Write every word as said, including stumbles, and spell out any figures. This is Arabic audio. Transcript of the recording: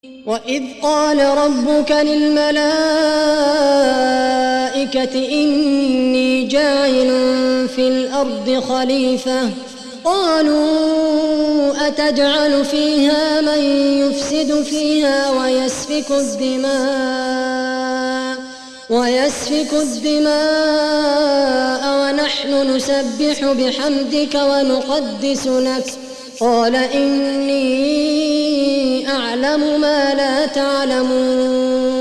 وإذ قال ربك للملائكة إني جاعل في الأرض خليفة قالوا أتجعل فيها من يفسد فيها ويسفك الدماء ويسفك الدماء ونحن نسبح بحمدك ونقدس لك قال إني أعلم ما لا تعلمون